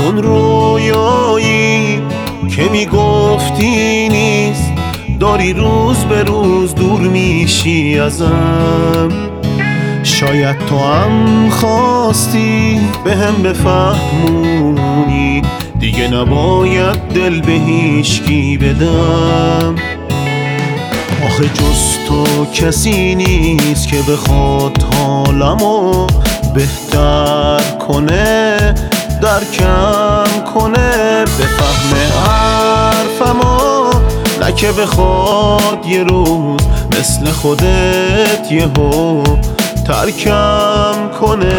همون رویایی که میگفتی نیست، داری روز به روز دور میشی ازم. شاید تو هم خواستی به هم بفهمونی دیگه نباید دل به هیچکی بدم. آخه جز تو کسی نیست که بخواد حالمو بهتر کنه، درکم کنه، بفهمه حرفمو، نه که بخواد یه روز مثل خودت یهو ترکم کنه.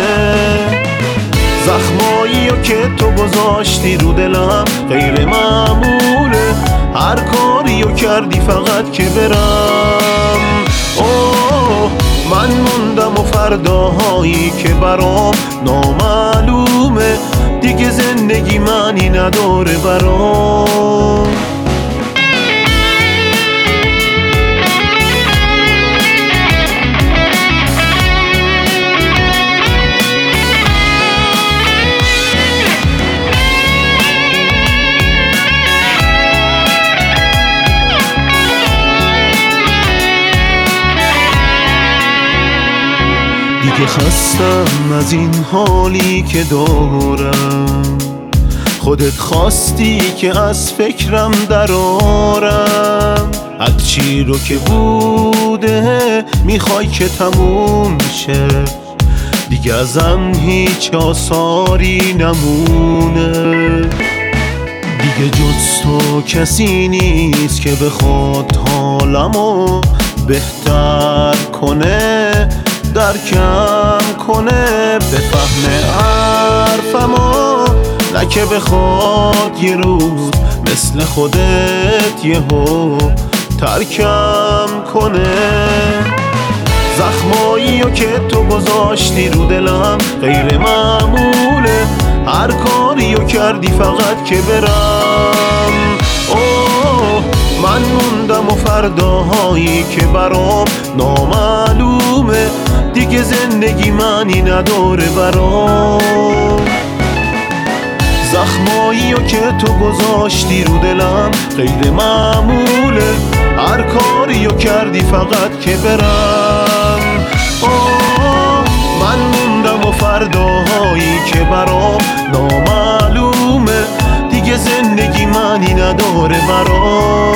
زخمایی که تو گذاشتی رو دلم غیر معموله، هر کاریو کردی فقط که برم. اوه من موندم و فرداهایی که برام نامعلومه، دیگه زندگی معنی نداره برام. دیگه خستم از این حالی که دارم، خودت خواستی که از فکرم درارم. از چی رو که بوده میخوای که تموم شه، دیگه ازم هیچ آثاری نمونه. دیگه جز تو کسی نیست که بخواد حالمو بهتر کنه، درکم کنه، بفهمه حرفمو، نه که بخواد یه روز مثل خودت یهو ترکم کنه. زخماییو که تو گذاشتی رو دلم غیر معموله، هر کاریو کردی فقط که برم. اوه من موندم و فرداهایی که برام نامعلومه، دیگه زندگی معنی نداره برام. زخماییو که تو گذاشتی رو دلم غیر معموله، هر کاریو کردی فقط که برم. اوه من موندم و فرداهایی که برام نامعلومه، دیگه زندگی معنی نداره برام.